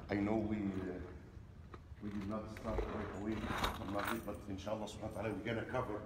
I know we did not start right away from Maghrib, but inshallah subhanahu wa ta'ala we're gonna cover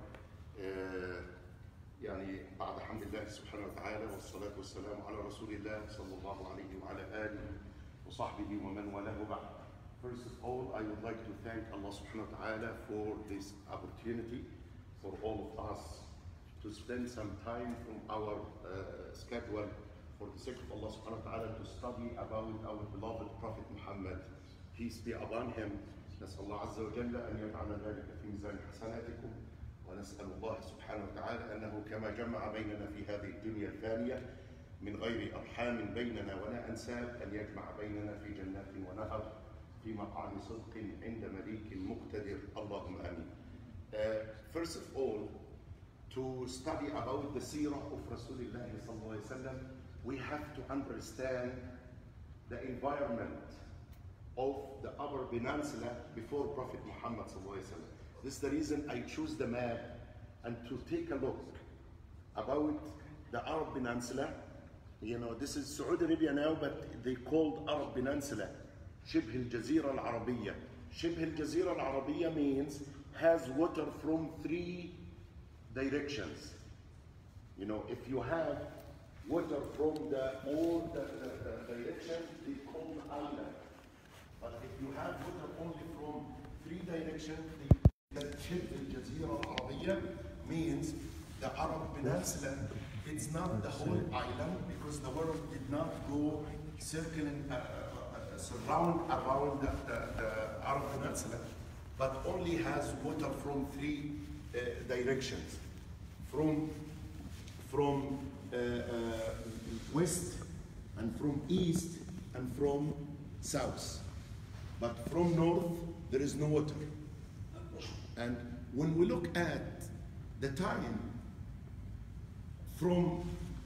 يعني بعد حمد الله سبحانه وتعالى والصلاة والسلام على رسول الله صلى الله عليه وعلى آله وصحبه ومن والاه بعد. First of all, I would like to thank Allah subhanahu wa ta'ala for this opportunity for all of us to spend some time from our schedule for the sake of Allah subhanahu wa ta'ala to study about our beloved Prophet Muhammad, peace be upon him. نسأل الله عز وجل أن يجعل ذلك في ميزان حسناتكم ونسأل الله سبحانه وتعالى أنه كما جمع بيننا في هذه الدنيا الفانية من غير أرحام بيننا ولا أنساب أن يجمع بيننا في جنات ونهر في مقعد صدق عند مليك مقتدر اللهم آمين. First of all, to study about the seerah of Rasulullah sallallahu alaihi wasallam, we have to understand the environment of the Upper Peninsula before Prophet Muhammad sallallahu alaihi wasallam. This is the reason I choose the map and to take a look about the Arab Peninsula. You know, this is Saudi Arabia now, but they called Arab Peninsula شبه الجزيرة العربية. شبه الجزيرة العربية means has water from 3 directions. You know, if you have water from all the directions, they call island. But if you have water only from 3 directions, شبه الجزيرة العربية means the Arab Peninsula. It's not the whole island because the world did not go circling around the Arab Peninsula, but only has water from 3 directions, from west and from east and from south. But from north there is no water. And when we look at the time from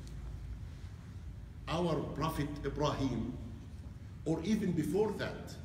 our Prophet Ibrahim, or even before that,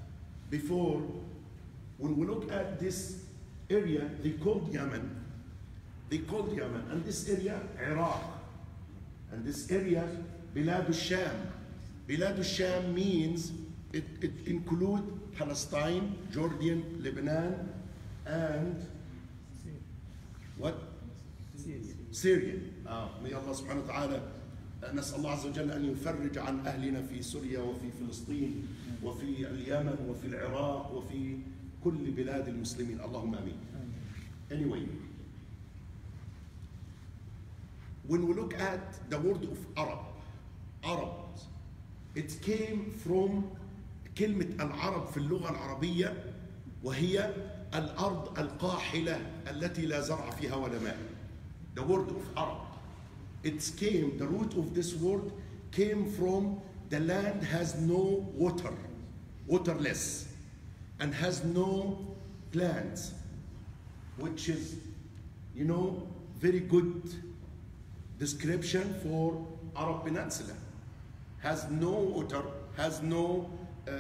when we look at this area, they called Yemen, and this area, Iraq, and this area, Bilad al-Sham. Bilad al-Sham means, it includes Palestine, Jordan, Lebanon, and what? Syria. May Allah subhanahu wa ta'ala نسأل الله عز وجل أن يفرج عن أهلنا في سوريا وفي فلسطين وفي اليمن وفي العراق وفي كل بلاد المسلمين اللهم آمين. Anyway, when we look at the word of Arab, it came from كلمة العرب في اللغة العربية وهي الأرض القاحلة التي لا زرع فيها ولا ماء. The word of Arab, the root of this word came from the land has no water, waterless, and has no plants, which is, you know, very good description for Arab Peninsula. Has no water, has no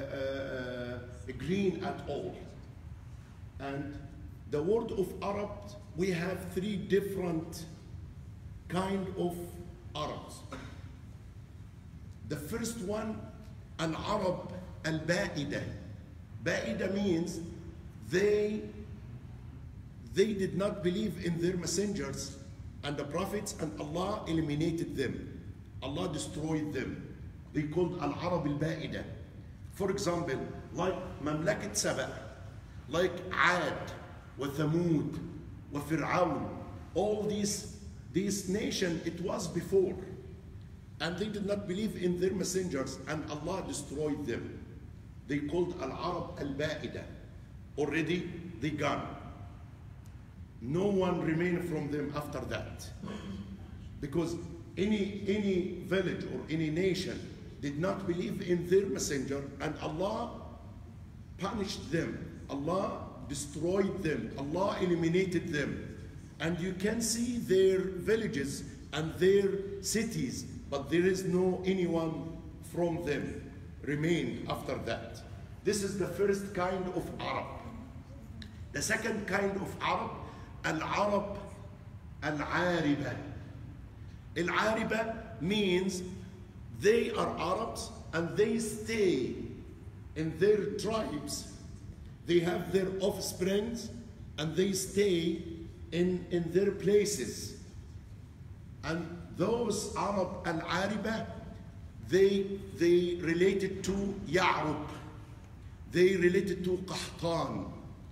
green at all. And the word of Arab, we have 3 different kind of Arabs. The first one, Al-Arab Al-Ba'ida. Ba'ida means they did not believe in their messengers and the prophets, and Allah eliminated them. Allah destroyed them. They called Al-Arab Al-Ba'ida. For example, like Mamlakat Saba, like Ad, wa Thamud, wa Fir'aun, all these nations, it was before, and they did not believe in their messengers, and Allah destroyed them. They called Al-Arab Al-Ba'ida. Already they gone. No one remained from them after that, because any village or any nation did not believe in their messenger, and Allah punished them. Allah destroyed them. Allah eliminated them. And you can see their villages and their cities, but there is no anyone from them remained after that. This is the first kind of Arab. The second kind of Arab, Al-Arab Al-Ariba. Al-Ariba means they are Arabs and they stay in their tribes, they have their offsprings and they stay in their places. And those Arab al-Ariba, they related to Ya'rub. They related to Qahtan.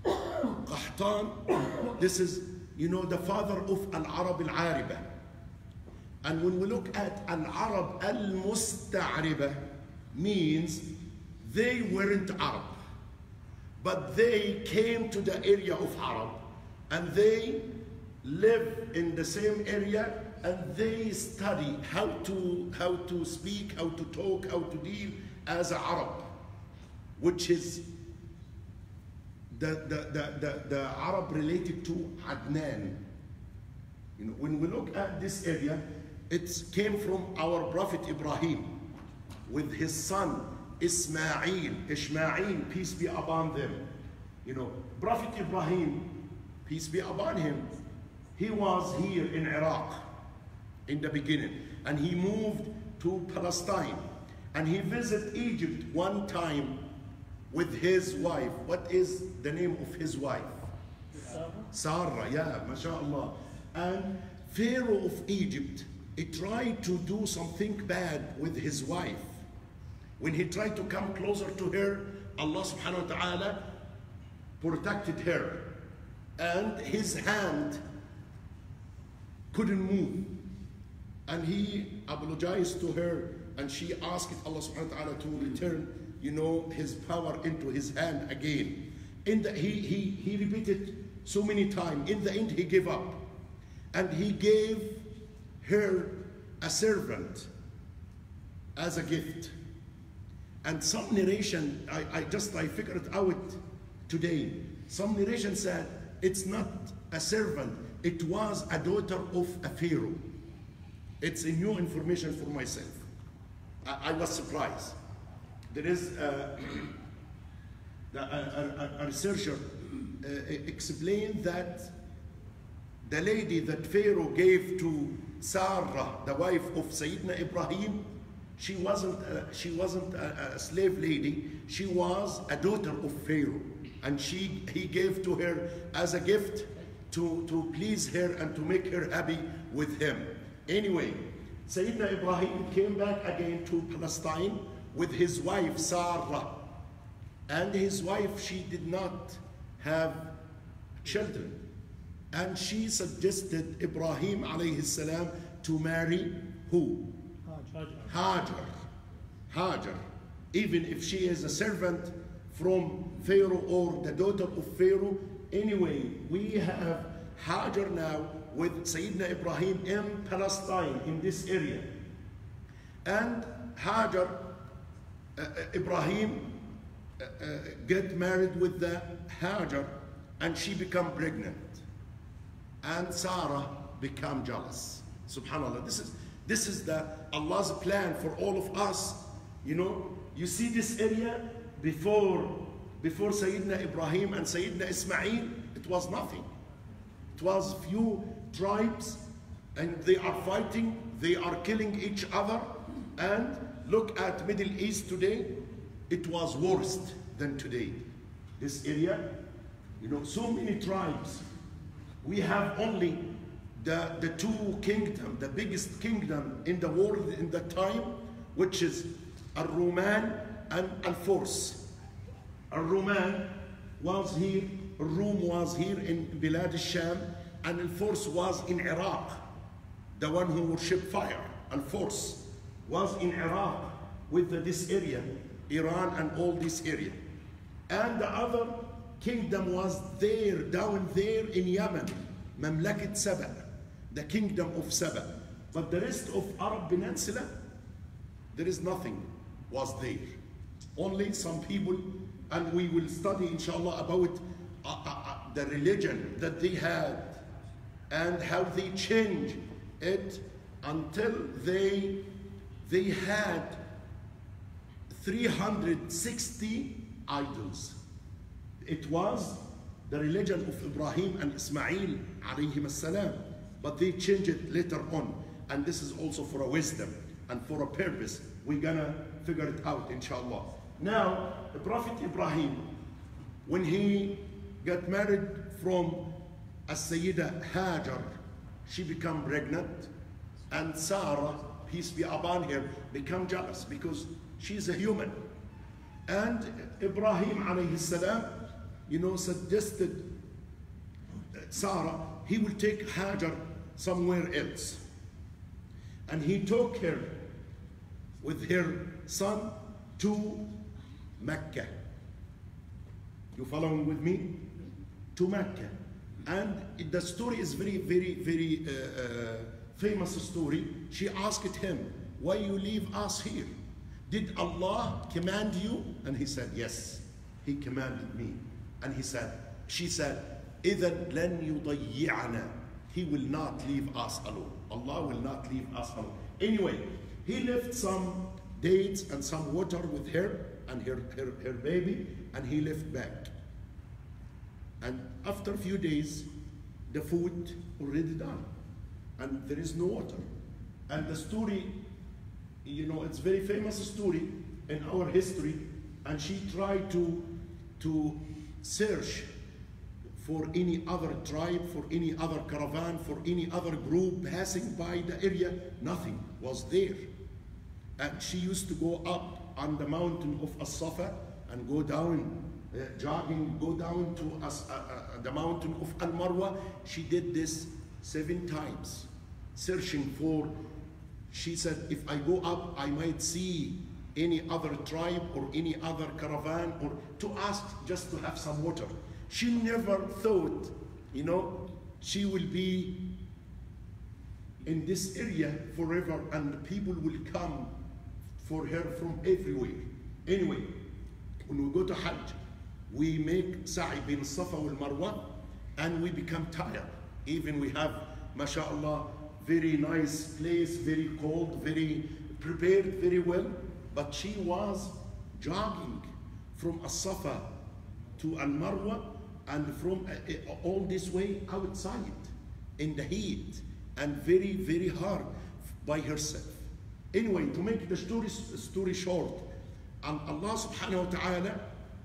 Qahtan, this is, the father of al-Arab al-Ariba. And when we look at al-Arab al-Musta'riba, means they weren't Arab, but they came to the area of Arab, and they live in the same area, and they study how to speak, how to talk, how to deal as an Arab, which is the Arab related to Adnan. When we look at this area, it came from our Prophet Ibrahim with his son Ishmael, peace be upon them. Prophet Ibrahim, peace be upon him, he was here in Iraq in the beginning, and he moved to Palestine, and he visited Egypt one time with his wife. What is the name of his wife? Sarah, yeah, mashallah. And Pharaoh of Egypt, he tried to do something bad with his wife. When he tried to come closer to her, Allah subhanahu wa ta'ala protected her, and his hand couldn't move. And he apologized to her, and she asked Allah subhanahu wa ta'ala to return, his power into his hand again. He repeated so many times. In the end, he gave up, and he gave her a servant as a gift. And some narration, I figured it out today. Some narration said it's not a servant, it was a daughter of a pharaoh. It's a new information for myself. I was surprised. There is a researcher explained that the lady that Pharaoh gave to Sarah, the wife of Sayyidina Ibrahim, she wasn't a slave lady. She was a daughter of Pharaoh, and he gave to her as a gift to please her and to make her happy with him. Anyway, Sayyidina Ibrahim came back again to Palestine with his wife Sarah, and his wife, she did not have children, and she suggested Ibrahim alayhi salam to marry who? Hajar. Even if she is a servant from Pharaoh or the daughter of Pharaoh. Anyway, we have Hajar now with Sayyidina Ibrahim in Palestine, in this area. And Hajar, Ibrahim get married with the Hajar, and she become pregnant. And Sarah become jealous. Subhanallah. This is the Allah's plan for all of us. You see this area before Sayyidina Ibrahim and Sayyidina Ismail, it was nothing. It was few tribes, and they are fighting, they are killing each other. And look at Middle East today, it was worse than today. This area, so many tribes. We have only the two kingdoms, the biggest kingdom in the world in that time, which is Al-Roman and Al-Furs. Al-Roman was here, Rome was here in Bilad al-Sham, and Al-Furs was in Iraq, the one who worshipped fire. Al-Furs was in Iraq with this area, Iran and all this area. And the other kingdom was there, down there in Yemen, Mamlakat Saba, the kingdom of Saba. But the rest of Arab Peninsula, there is nothing was there. Only some people, and we will study inshallah about the religion that they had and how they changed it until they had 360 idols. It was the religion of Ibrahim and Ismail alayhim as-salam, but they changed it later on. And this is also for a wisdom and for a purpose. We're gonna figure it out inshallah. Now, the Prophet Ibrahim, when he got married from As-Sayyida Hajar, she became pregnant, and Sarah, peace be upon her, became jealous because she's a human. And Ibrahim alayhi salam, suggested Sarah, he will take Hajar somewhere else. And he took her with her son to Mecca. You following with me? To Mecca. And the story is very, very, very famous story. She asked him, why you leave us here? Did Allah command you? And he said, yes, he commanded me. And she said, إِذَنْ لَنْ يُضَيِّعَنَا. He will not leave us alone. Allah will not leave us alone. Anyway, he left some dates and some water with her and her baby, and he left back. And after a few days, the food already done, and there is no water. And the story, it's very famous story in our history, and she tried to search for any other tribe, for any other caravan, for any other group passing by the area. Nothing was there. And she used to go up on the mountain of As-Safa and go down, jogging, go down to the mountain of Al-Marwa. She did this 7 times, searching for, she said, if I go up, I might see any other tribe or any other caravan, or to ask just to have some water. She never thought, she will be in this area forever and people will come for her from everywhere. Anyway, when we go to Hajj, we make Sa'i bin Safa wal Marwa, and we become tired. Even we have, mashallah, very nice place, very cold, very prepared very well. But she was jogging from As-Safa to Al-Marwa, and from all this way outside in the heat and very, very hard by herself. Anyway, to make the story short, Allah subhanahu wa ta'ala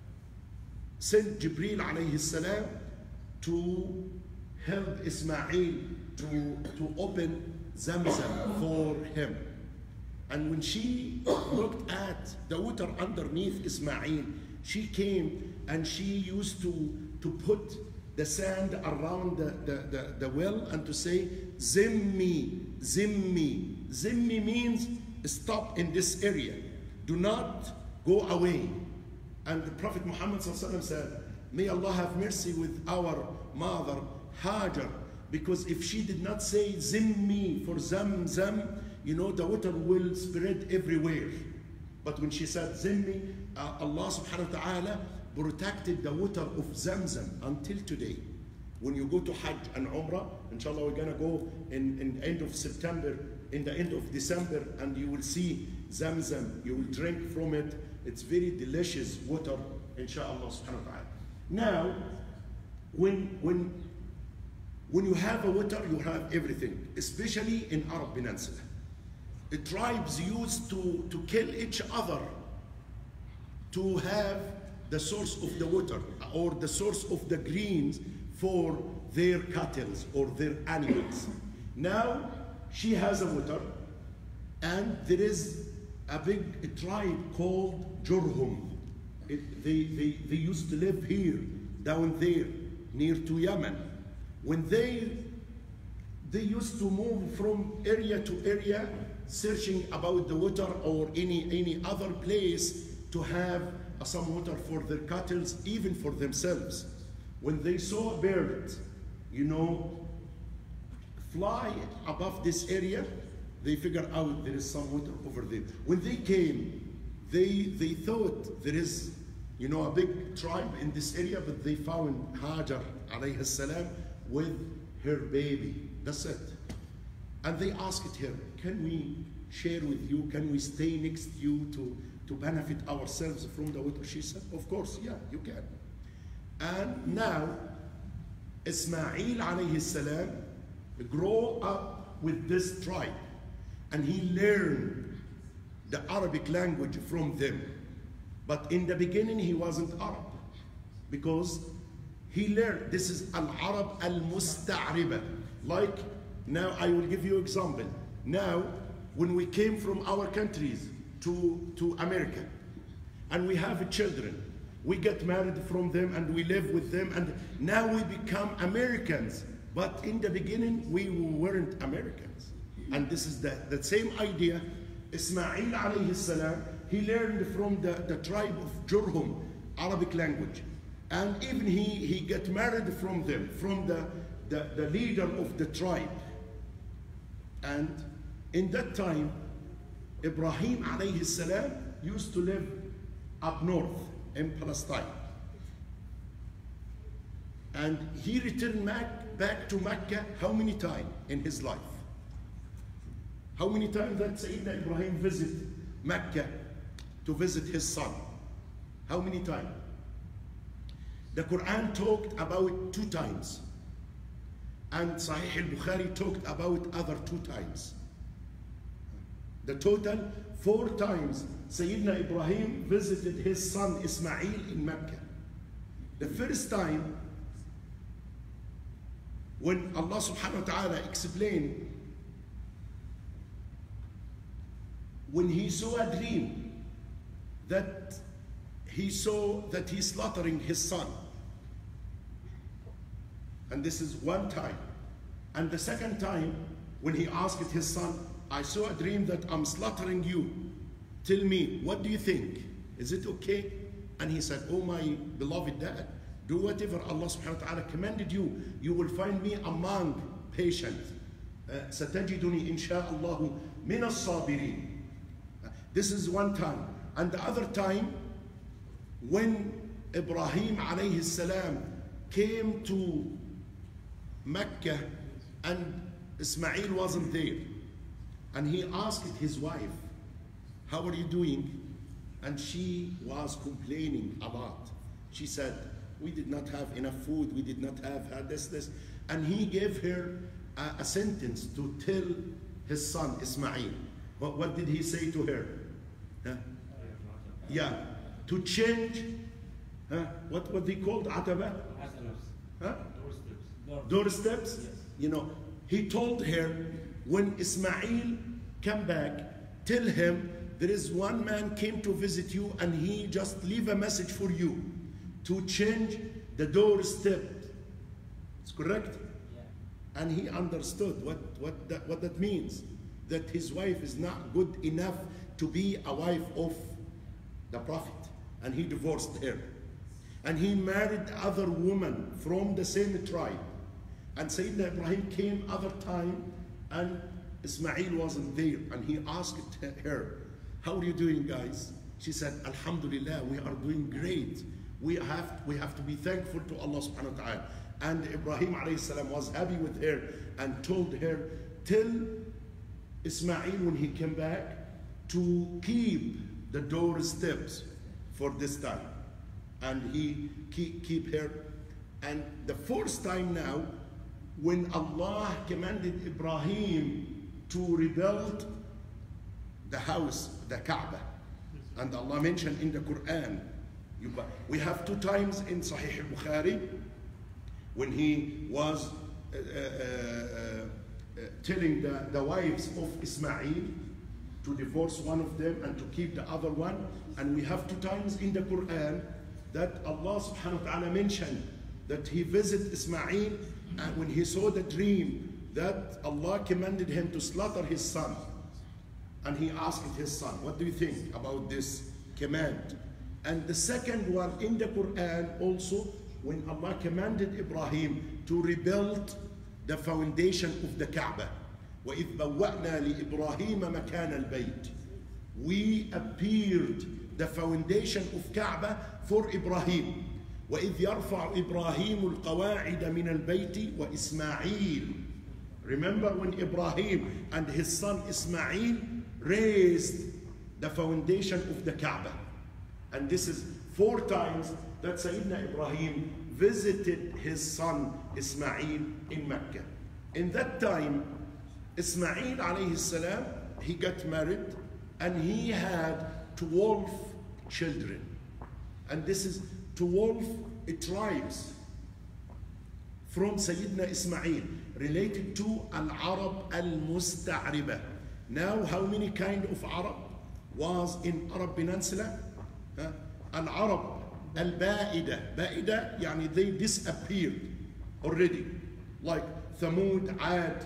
sent Jibreel alayhi salam to help Ismail to open Zamzam for him. And when she looked at the water underneath Ismail, she came and she used to put the sand around the well and to say, Zimmi, Zimmi. Zimmi means stop in this area. Do not go away. And the Prophet Muhammad said, may Allah have mercy with our mother Hajar, because if she did not say Zimmi for Zamzam, the water will spread everywhere. But when she said Zimmi, Allah subhanahu wa ta'ala protected the water of Zamzam until today. When you go to Hajj and Umrah, inshallah we're gonna go in end of September, in the end of December, and you will see Zamzam, you will drink from it. It's very delicious water, inshallah subhanahu wa ta'ala. Now, when you have a water, you have everything, especially in Arab Peninsula. The tribes used to kill each other to have the source of the water or the source of the greens for their cattle or their animals. Now she has a water, and there is a big tribe called Jurhum. They used to live here, down there, near to Yemen. When they used to move from area to area, searching about the water or any other place to have some water for their cattle, even for themselves. When they saw a bird, fly above this area, they figured out there is some water over there. When they came, they thought there is, a big tribe in this area, but they found Hajar alayhi salam with her baby. That's it. And they asked her, can we share with you? Can we stay next to you to benefit ourselves from the water? She said, of course, yeah, you can. And now, Ismail alayhi salam grew up with this tribe, and he learned the Arabic language from them. But in the beginning, he wasn't Arab because he learned. This is al-Arab al-Musta'riba. Like now, I will give you an example. Now, when we came from our countries to America, and we have children, we get married from them and we live with them, and now we become Americans. But in the beginning, we weren't Americans. And this is the same idea. Ismail alayhi salam, he learned from the tribe of Jurhum, Arabic language. And even he got married from them, from the leader of the tribe. And in that time, Ibrahim alayhi salam used to live up north in Palestine. And he returned back to Mecca how many times in his life? How many times that Sayyidina Ibrahim visited Mecca to visit his son? How many times? The Quran talked about 2 times. And Sahih al-Bukhari talked about other 2 times. The total 4 times Sayyidina Ibrahim visited his son Ismail in Mecca. The first time, when Allah subhanahu wa ta'ala explained, when he saw a dream that he saw that he's slaughtering his son. And this is 1 time. And the second time, when he asked his son, I saw a dream that I'm slaughtering you. Tell me, what do you think? Is it okay? And he said, oh my beloved dad, do whatever Allah subhanahu wa ta'ala commanded you. You will find me among patients. ستجدني إن شاء الله من الصابرين. This is 1 time. And the other time, when Ibrahim alayhi salam came to Mecca and Ismail wasn't there. And he asked his wife, how are you doing? And she was complaining a lot. She said, we did not have enough food, we did not have this. And he gave her a sentence to tell his son Ismail. What did he say to her? Huh? Yeah, to change, what they called ataba? Huh? Doorsteps. Yes. You know, he told her, when Ismail come back, tell him there is 1 man came to visit you and he just leave a message for you to change the doorstep. It's correct? Yeah. And he understood what that means. That his wife is not good enough to be a wife of the Prophet. And he divorced her. And he married other women from the same tribe. And Sayyidina Ibrahim came other time and Ismail wasn't there. And he asked her, how are you doing, guys? She said, Alhamdulillah, we are doing great. We have to be thankful to Allah subhanahu wa ta'ala. And Ibrahim alayhi salam was happy with her and told her, tell Ismail when he came back to keep the doorsteps for this time. And he keep her. And the 4th time now, when Allah commanded Ibrahim to rebuild the house, the Kaaba. And Allah mentioned in the Quran, we have 2 times in Sahih al-Bukhari, when he was telling the wives of Ismail to divorce one of them and to keep the other one. And we have 2 times in the Quran that Allah subhanahu wa ta'ala mentioned that he visited Ismail and when he saw the dream that Allah commanded him to slaughter his son. And he asked his son, what do you think about this command? And the second one in the Quran also, when Allah commanded Ibrahim to rebuild the foundation of the Kaaba. وَإِذْ بَوَّأْنَا لِإِبْرَاهِيمَ مَكَانَ الْبَيْتِ. We appeared the foundation of Kaaba for Ibrahim. وَإِذْ يَرْفَعُ إِبْرَاهِيمُ الْقَوَاعِدَ مِنَ الْبَيْتِ وَإِسْمَاعِيلُ. Remember when Ibrahim and his son Ismail raised the foundation of the Kaaba. And this is 4 times that Sayyidina Ibrahim visited his son Ismail in Mecca. In that time, Ismail alayhi salam, he got married and he had 12 children. And this is 12 tribes from Sayyidina Ismail related to Al-Arab Al-Musta'riba. Now, how many kind of Arab was in Arab Peninsula? Al-Arab Al-Ba'ida. Ba'ida, yani they disappeared already. Like Thamud, Ad,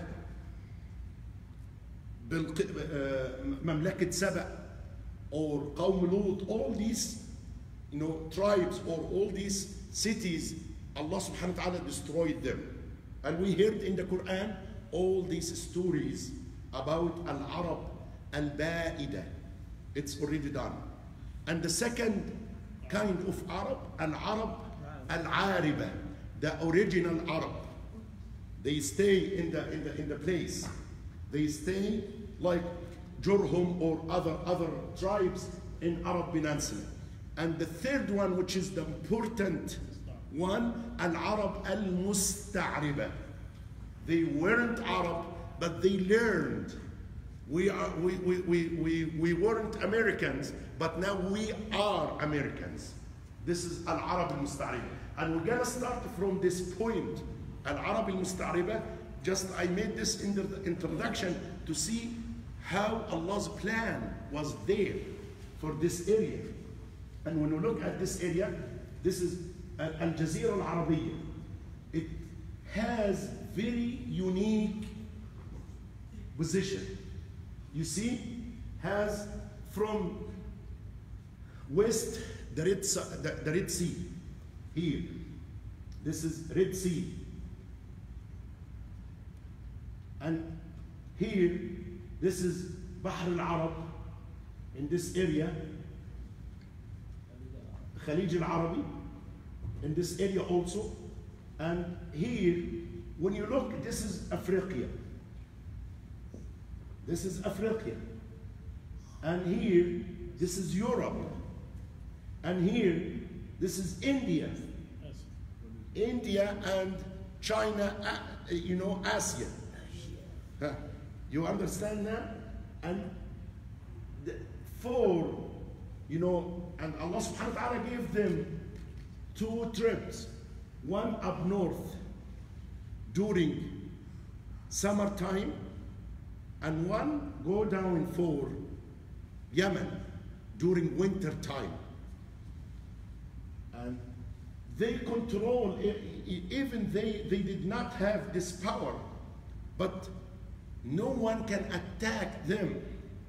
Mamlakat Saba, or Qawm Lut, all these tribes or all these cities, Allah subhanahu wa ta'ala destroyed them. And we heard in the Quran all these stories about Al-Arab Al-Ba'ida. It's already done. And the second kind of Arab, Al-Arab Al-Ariba, the original Arab. They stay in the place. They stay like Jurhum or other tribes in Arab Peninsula. And the third one, which is the important one, Al-Arab Al-Musta'riba. They weren't Arab, but they learned. We weren't Americans, but now we are Americans. This is Al-Arab Al-Musta'riba. And we're gonna start from this point. Al-Arab Al-Musta'riba, just I made this in the introduction to see how Allah's plan was there for this area. And when we look at this area, this is Al-Jazira Al-Arabiya. It has very unique position. You see, has from west the Red Sea. Here, this is Red Sea. And here, this is Bahr al-Arab, in this area, Khalij al-Arabi, in this area also. And here, when you look, this is Africa. This is Africa. And here, this is Europe. And here, this is India. India and China, Asia. You understand that? And and Allah subhanahu wa ta'ala gave them 2 trips. One up north during summertime, and one go down for Yemen during winter time. And they control, even they did not have this power, but no one can attack them.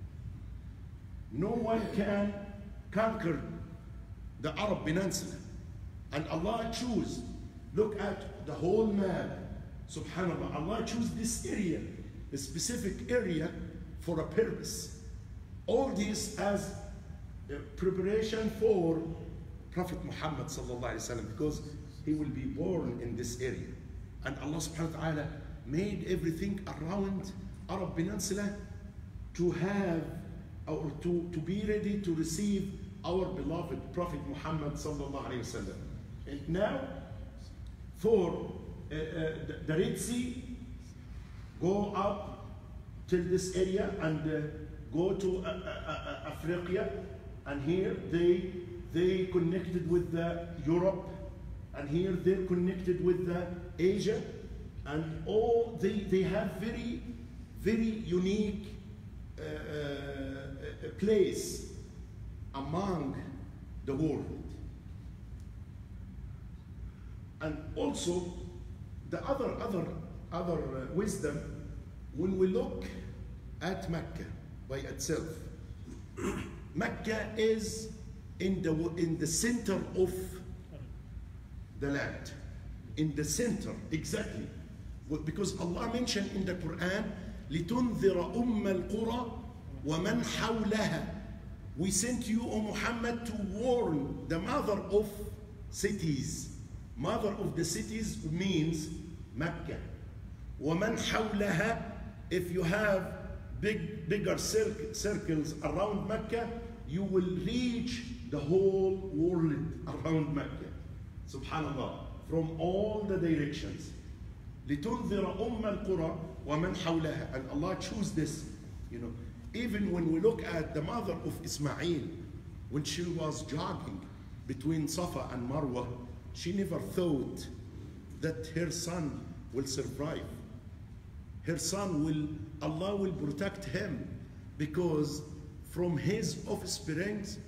No one can conquer the Arab Peninsula. And Allah chose, look at the whole map, subhanAllah, Allah chose this area, a specific area for a purpose. All this as a preparation for Prophet Muhammad sallallahu alaihi wasallam, because he will be born in this area. And Allah subhanahu wa ta'ala made everything around Arab Peninsula to have, or to be ready to receive our beloved Prophet Muhammad sallallahu alaihi wasallam. And now, for the Red Sea, go up till this area and go to Africa, and here they connected with the Europe, and here they're connected with the Asia, and all they have very, very unique place among the world. And also the other wisdom, when we look at Mecca by itself, Mecca is in the center of the land, in the center, exactly, because Allah mentioned in the Quran, لِتُنذِرَ أُمَّ الْقُرَى وَمَنْ حَوْلَهَا. We sent you, O Muhammad, to warn the mother of cities. Mother of the cities means Mecca. وَمَنْ حَوْلَهَا, if you have bigger circles around Mecca, you will reach the whole world around Mecca. Subhanallah, from all the directions. لِتُنذِرَ أُمَّ الْقُرَى وَمَنْ حَوْلَهَا. And Allah chose this, even when we look at the mother of Ismail, when she was jogging, between Safa and Marwa, she never thought that her son will survive. Her son will, Allah will protect him, because from his offsprings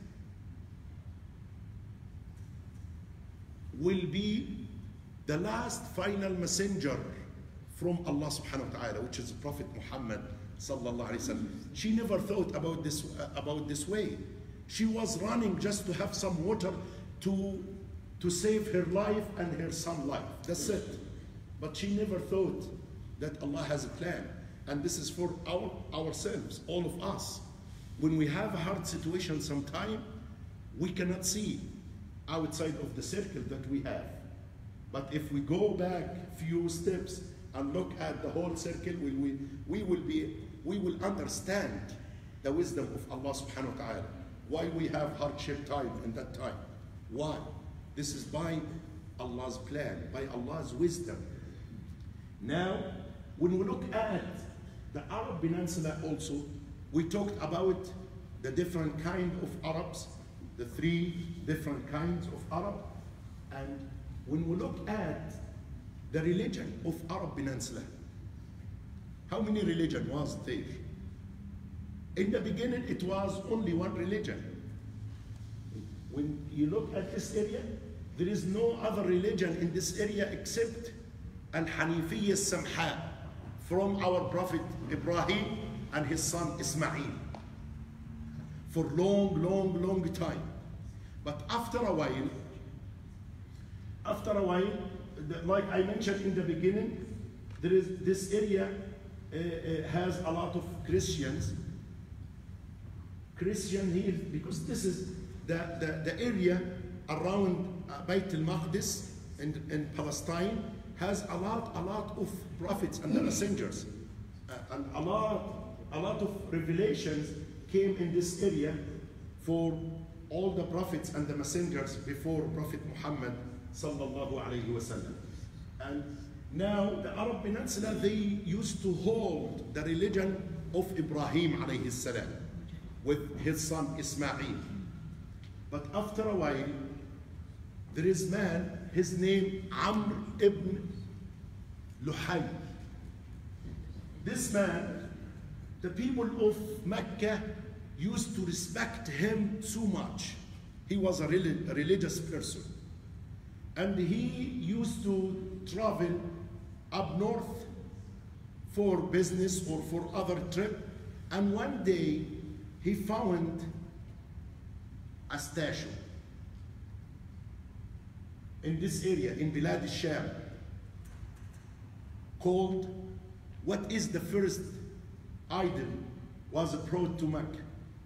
will be the last final messenger from Allah subhanahu wa ta'ala, which is Prophet Muhammad sallallahu alaihi wasallam. She never thought about this way. She was running just to have some water to save her life and her son's life. That's it. But she never thought that Allah has a plan. And this is for ourselves, all of us. When we have a hard situation sometime, we cannot see outside of the circle that we have. But if we go back few steps and look at the whole circle, we will understand the wisdom of Allah subhanahu wa ta'ala. Why we have hardship time in that time. Why? This is by Allah's plan, by Allah's wisdom. Now, when we look at the Arab Peninsula also, we talked about the different kind of Arabs, the 3 different kinds of Arab. And when we look at the religion of Arab Peninsula, how many religion was there? In the beginning, it was only one religion. When you look at this area, there is no other religion in this area except Al-Hanifiyya Samha, from our Prophet Ibrahim and his son Ismail, for long time. But after a while, like I mentioned in the beginning, there is this area has a lot of Christians here, because this is the area around Bayt al-Maqdis in Palestine has a lot of prophets and the messengers, and a lot of revelations came in this area for all the prophets and the messengers before Prophet Muhammad sallallahu alaihi wasallam. And now the Arab Peninsula, they used to hold the religion of Ibrahim alayhi salam with his son Ismail. But after a while, there is man, his name Amr ibn Luhay. This man, the people of Mecca used to respect him so much. He was a religious person. And he used to travel up north for business or for other trip. And one day, he found a statue in this area, in Bilad al-Sham, called, what is the first idol was brought to Mecca?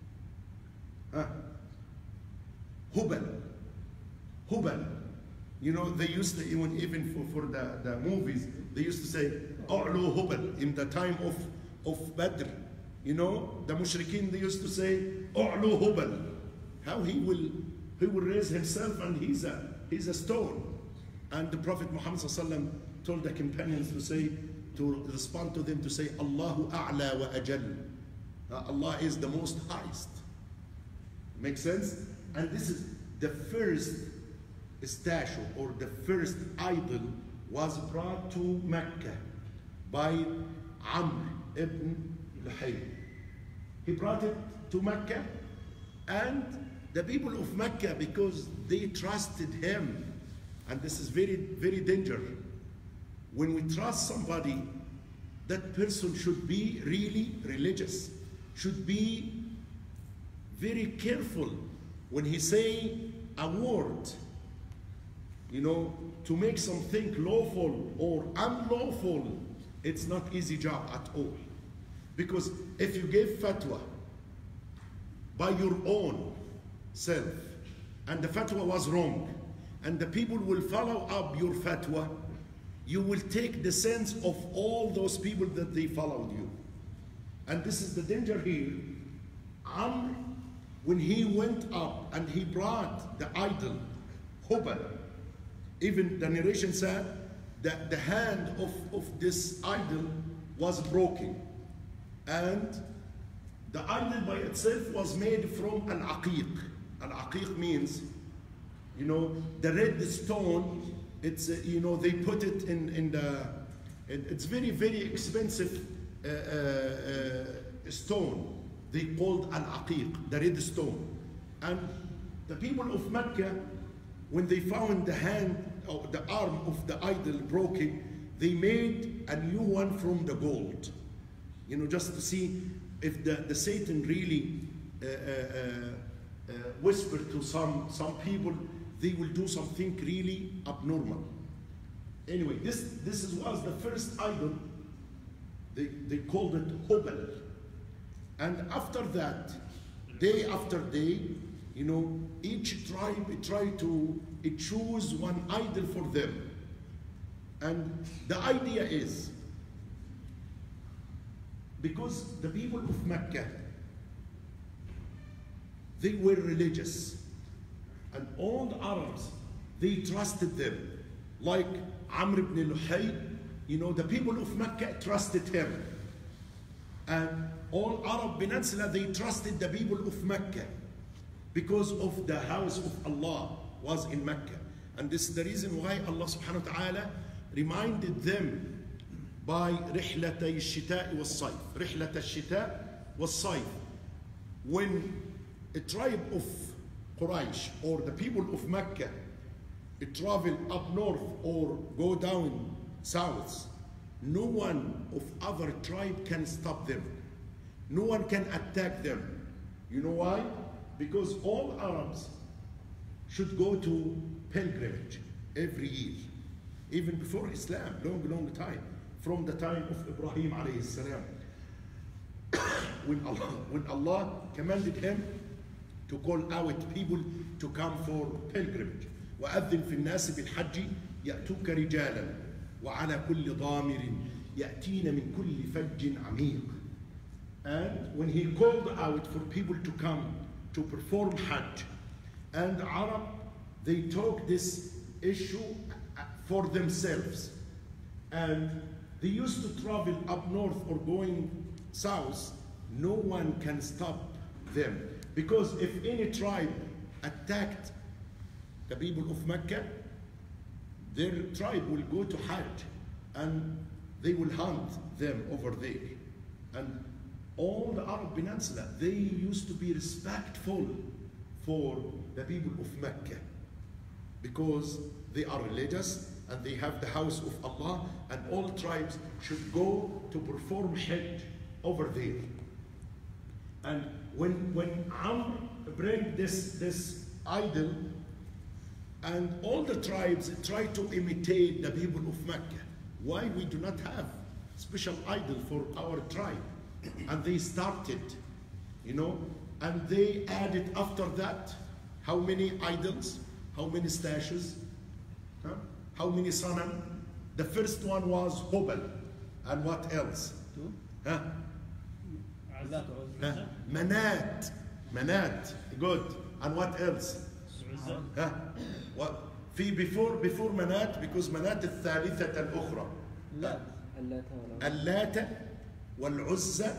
Hubal. You know, they used to, even for the movies, they used to say, A'lu Hubal, in the time of Badr. You know, the Mushrikeen, they used to say, A'lu Hubal. How he will raise himself, and he's a stone. And the Prophet Muhammad ﷺ told the companions to respond to them, to say, Allahu A'la wa Ajal. Allah is the most highest. Make sense? And this is the first statue, or the first idol, was brought to Mecca by Amr ibn Luhay. He brought it to Mecca, and the people of Mecca, because they trusted him, and this is very, very dangerous. When we trust somebody, that person should be really religious, should be very careful when he say a word, you know, to make something lawful or unlawful. It's not easy job at all. Because if you give fatwa by your own self, and the fatwa was wrong, and the people will follow up your fatwa, you will take the sins of all those people that they followed you. And this is the danger here. Amr, when he went up and he brought the idol, Hubal, even the narration said that the hand of this idol was broken. And the idol by itself was made from an aqiq. An aqiq means You know, the red stone, it's, you know, they put it in the, it's very, very expensive stone. They called al-aqiq, the red stone. And the people of Mecca, when they found the hand or the arm of the idol broken, they made a new one from the gold. You know, just to see if the Satan really whispered to some people, they will do something really abnormal. Anyway, this was the first idol. They called it Hubal. And after that, day after day, you know, each tribe tried to choose one idol for them. And the idea is, because the people of Mecca, they were religious, and all the Arabs, they trusted them. Like Amr ibn Luhay, you know, the people of Mecca trusted him. And all Arab Peninsula, they trusted the people of Mecca because of the house of Allah was in Mecca. And this is the reason why Allah subhanahu wa ta'ala reminded them by رحلتي الشتاء والصيف. رحلة الشتاء والصيف. When a tribe of Quraysh or the people of Mecca travel up north or go down south, no one of other tribe can stop them. No one can attack them. You know why? Because all Arabs should go to pilgrimage every year. Even before Islam, long time. From the time of Ibrahim alayhi salam. When Allah commanded him to call out people to come for pilgrimage. وأذن في الناس بالحج يأتوك رجالا وعلى كل ضامر يأتين من كل فج عميق. And when he called out for people to come to perform Hajj, and Arab, they took this issue for themselves. And they used to travel up north or going south. No one can stop them. Because if any tribe attacked the people of Mecca, their tribe will go to Hajj and they will hunt them over there. And all the Arab Peninsula, they used to be respectful for the people of Mecca because they are religious and they have the house of Allah, and all tribes should go to perform Hajj over there. And when Amr bring this idol, and all the tribes try to imitate the people of Mecca. Why we do not have special idol for our tribe? And they started, you know, and they added after that, how many idols, how many statues, how many sanam? The first one was Hubal, and what else? Manat, good, and what else? What? before منات, because منات الثالثة الأخرى. اللات والعزى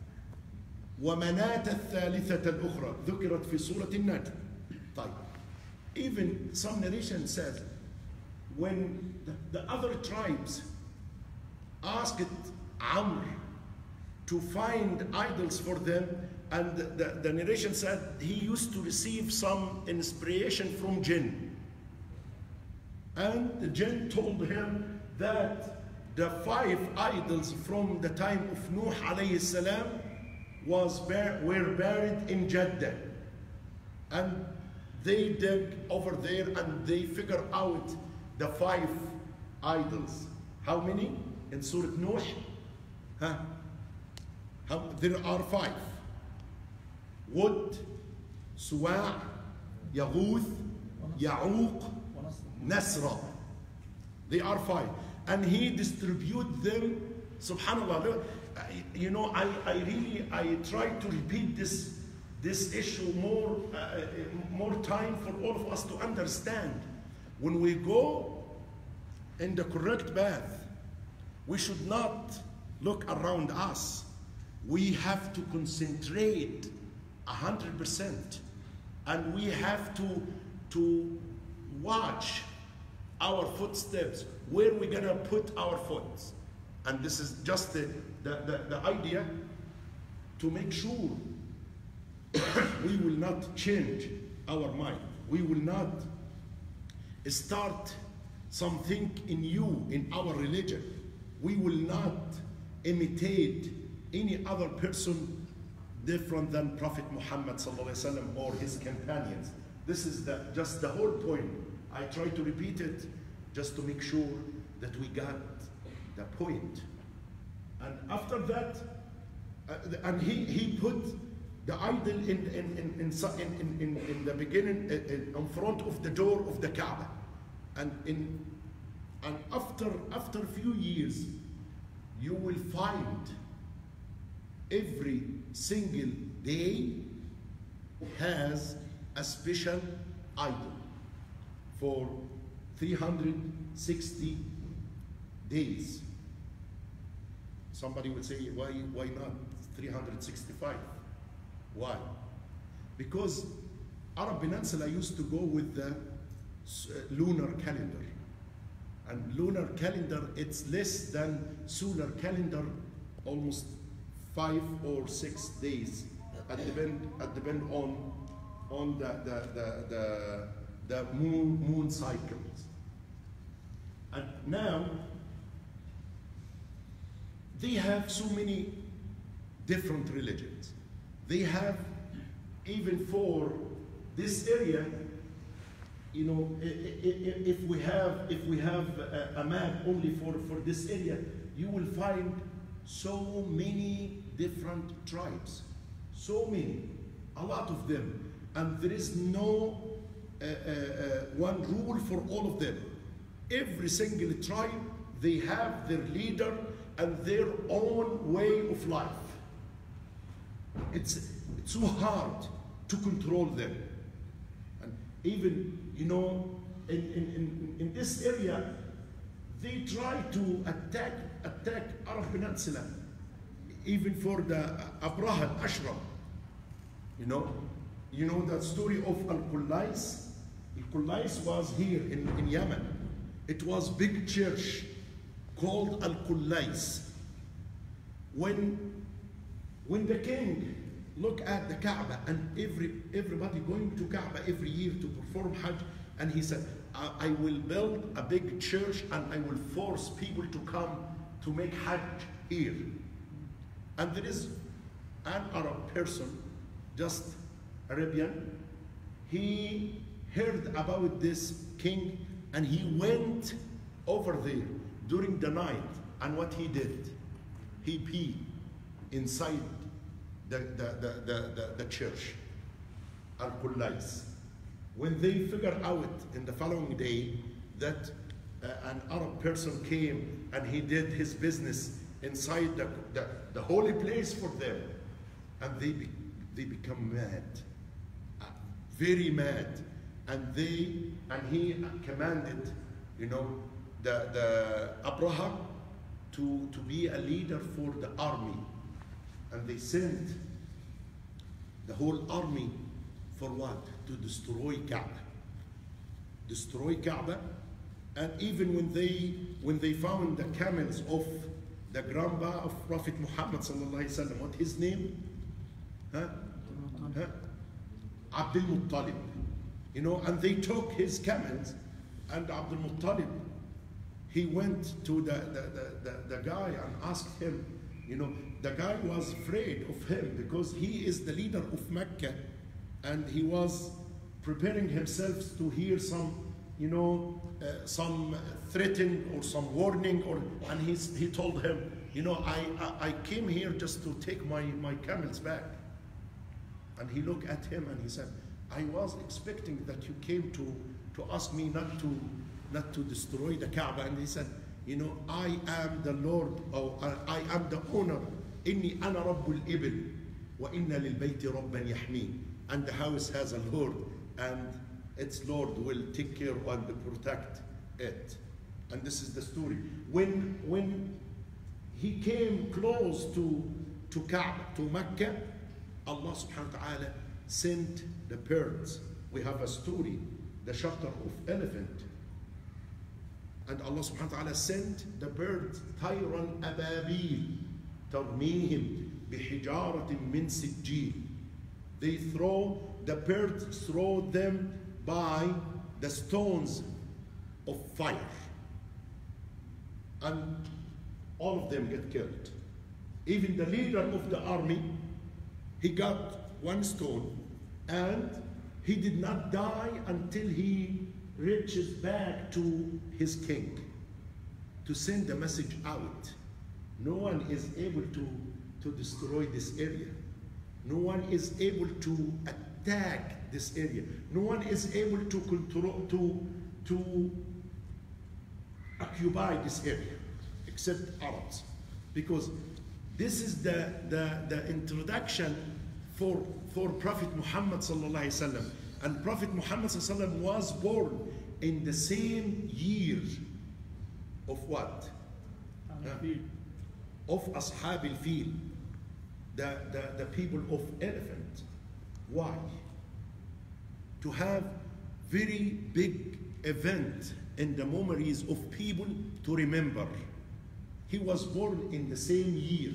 ومنات الثالثة الأخرى ذكرت في سورة النجم. طيب. Even some narration says when the other tribes asked Amr to find idols for them, and the narration said he used to receive some inspiration from jinn. And the jinn told him that the 5 idols from the time of Nuh alayhi salam were buried in Jeddah. And they dug over there and they figured out the 5 idols. How many? In Surah Nuh? There are 5. Wood, Suwa', Yaghuth, Ya'uq, Nasra. They are 5. And he distributed them, subhanAllah. You know, I try to repeat this issue more time for all of us to understand. When we go in the correct path, we should not look around us. We have to concentrate 100%, and we have to watch our footsteps, where we're gonna put our foot. And this is just the idea to make sure we will not change our mind. We will not start something new in our religion. We will not imitate any other person different than Prophet Muhammad ﷺ or his companions. This is just the whole point. I try to repeat it just to make sure that we got the point. And after that, and he put the idol in the beginning, in front of the door of the Kaaba. And after a few years, you will find every single day has a special idol for 360 days. Somebody would say, why not 365? Why? Because Arab Peninsula used to go with the lunar calendar. And lunar calendar, it's less than solar calendar, almost 5 or 6 days. It depend on the moon cycles. And now they have so many different religions. They have, even for this area, you know, if we have a map only for this area, you will find so many different tribes, so many, a lot of them, and there is no one rule for all of them. Every single tribe, they have their leader and their own way of life. It's so hard to control them. And even, you know, in this area, they try to attack Arab Peninsula, even for the Abraha al-Ashram. You know that story of Al-Qullais? Al-Qullais was here in Yemen. It was big church called Al-Qullais. When the king looked at the Kaaba, and everybody going to Kaaba every year to perform Hajj, and he said, I will build a big church and I will force people to come to make Hajj here. And there is an Arab person, just Arabian, he heard about this king and he went over there during the night, and what he did, he peed inside the church, Al-Qullais. When they figured out in the following day that an Arab person came and he did his business inside the holy place for them, and they become mad, very mad, and he commanded, you know, the Abraha to be a leader for the army, and they sent the whole army for what? To destroy Kaaba. Destroy Kaaba. And even when they found the camels of the grandpa of Prophet Muhammad sallallahu alaihi wasallam, what his name? Abdul Muttalib. You know, and they took his camels, and Abdul Muttalib, he went to the guy and asked him, you know, the guy was afraid of him because he is the leader of Mecca, and he was preparing himself to hear some, you know, some threatening or some warning, and he told him, you know, I came here just to take my camels back. And he looked at him and he said, I was expecting that you came to ask me not to destroy the Kaaba. And he said, you know, I am the Lord, or I am the owner. Inni ana rabbul ibil, wa inna lil bayti rabban yahmin. And the house has a Lord, and its Lord will take care and protect it. And this is the story. When he came close to Kaaba, to Mecca, Allah subhanahu wa ta'ala sent the birds. We have a story the chapter of elephant. And Allah subhanahu wa ta'ala sent the birds طيرا أبابيل ترميهم بحجارة من سجيل. The birds throw them by the stones of fire. And all of them get killed. Even the leader of the army, he got one stone, and he did not die until he reaches back to his king to send the message out. No one is able to destroy this area. No one is able to attack this area. No one is able to control, to occupy this area, except Arabs, because this is the introduction for Prophet Muhammad sallallahu alaihi wasallam. And Prophet Muhammad sallallahu alaihi wasallam was born in the same year of what? Of Ashab al-Fil, the people of elephant. Why? To have very big event in the memories of people to remember. He was born in the same year.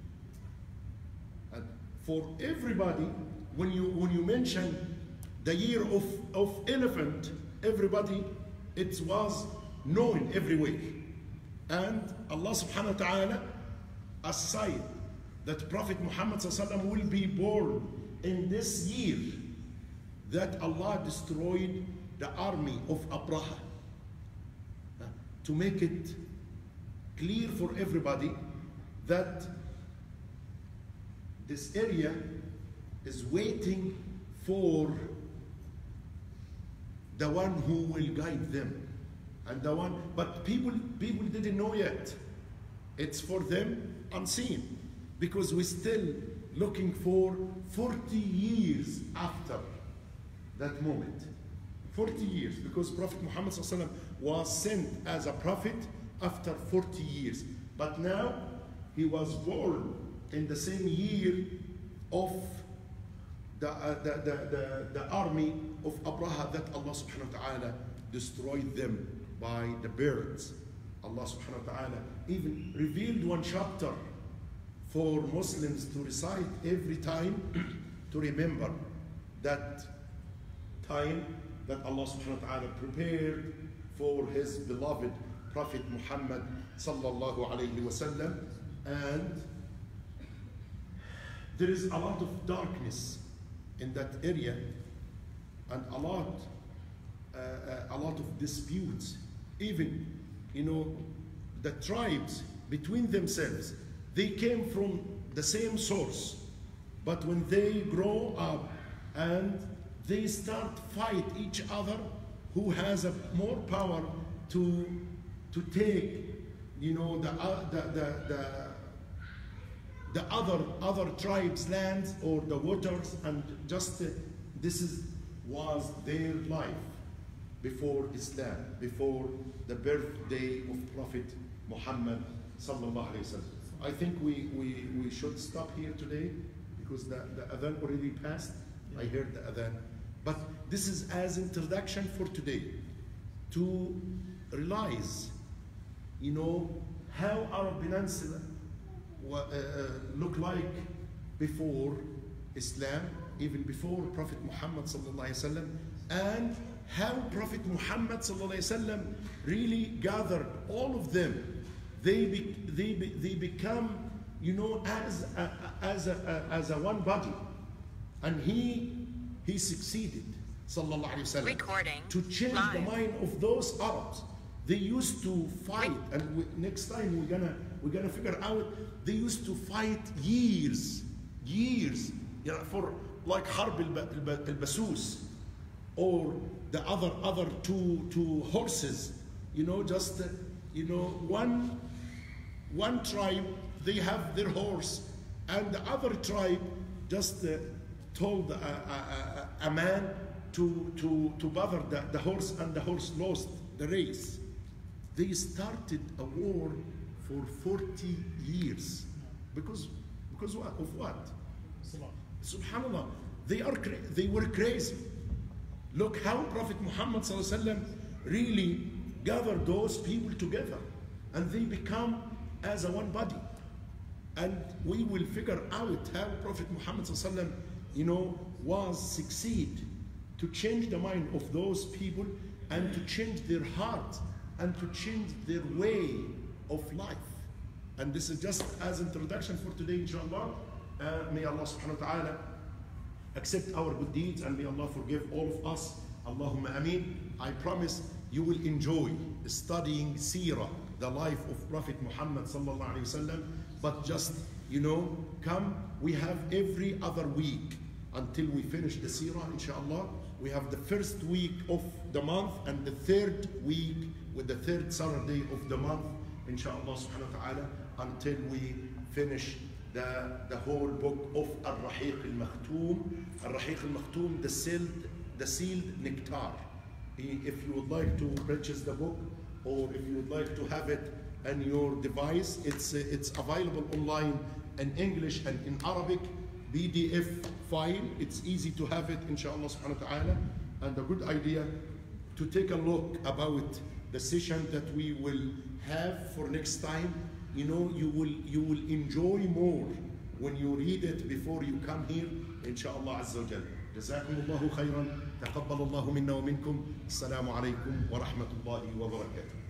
And for everybody, when you mention the year of elephant, everybody, it was known everywhere. And Allah subhanahu wa ta'ala aside that Prophet Muhammad sallallahu alaihi wasallam will be born in this year that Allah destroyed the army of Abraha, to make it clear for everybody that this area is waiting for the one who will guide them, and the one, but people didn't know yet. It's for them unseen, because we're still looking for 40 years after that moment. 40 years, because Prophet Muhammad ﷺ was sent as a prophet after 40 years. But now he was born in the same year of the army of Abraha that Allah subhanahu wa ta'ala destroyed them by the birds. Allah subhanahu wa ta'ala even revealed one chapter for Muslims to recite every time to remember that time that Allah subhanahu wa ta'ala prepared for his beloved Prophet Muhammad sallallahu alayhi wa sallam. And there is a lot of darkness in that area, and a lot of disputes. Even, the tribes between themselves, they came from the same source, but when they grow up and they start fight each other, who has more power to take, the other tribes' lands or the waters, and just was their life before Islam, before the birthday of Prophet Muhammad sallallahu alaihi wasallam. I think we should stop here today, because the adhan already passed. I heard the adhan. But this is as introduction for today, to realize, how Arab Peninsula look like before Islam, even before Prophet Muhammad sallallahu alaihi wasallam, and how Prophet Muhammad sallallahu alaihi wasallam really gathered all of them. They become, as a one body, and he succeeded sallallahu alaihi wasallam to change the mind of those Arabs. They used to fight, and next time we're gonna figure out, they used to fight years, for like Harb al-Basus, or the other two horses, one tribe, they have their horse, and the other tribe just told a man to bother the horse, and the horse lost the race. They started a war for 40 years. Because of what? Subhanallah. They were crazy. Look how Prophet Muhammad ﷺ really gathered those people together, and they become as a one body. And we will figure out how Prophet Muhammad ﷺ, was succeed to change the mind of those people and to change their heart and to change their way of life. And this is just as introduction for today, inshallah. May Allah subhanahu wa ta'ala accept our good deeds, and may Allah forgive all of us. Allahumma ameen. I promise you will enjoy studying Seerah, the life of Prophet Muhammad sallallahu alaihi wasallam. But just, come. We have every other week until we finish the Seerah, inshallah. We have the first week of the month and the third week with the third Saturday of the month, inshallah subhanahu wa ta'ala, until we finish the whole book of Ar-Rahiq al-Makhtoom. Ar-Rahiq al-Makhtoom, the sealed nectar. If you would like to purchase the book, or if you would like to have it on your device, it's available online in English and in Arabic, PDF file. It's easy to have it, inshallah subhanahu wa ta'ala. And a good idea to take a look about the session that we will have for next time. You will enjoy more when you read it before you come here, inshallah azza wa jalla. جزاكم الله خيرا. تقبل الله منا ومنكم. السلام عليكم ورحمة الله وبركاته.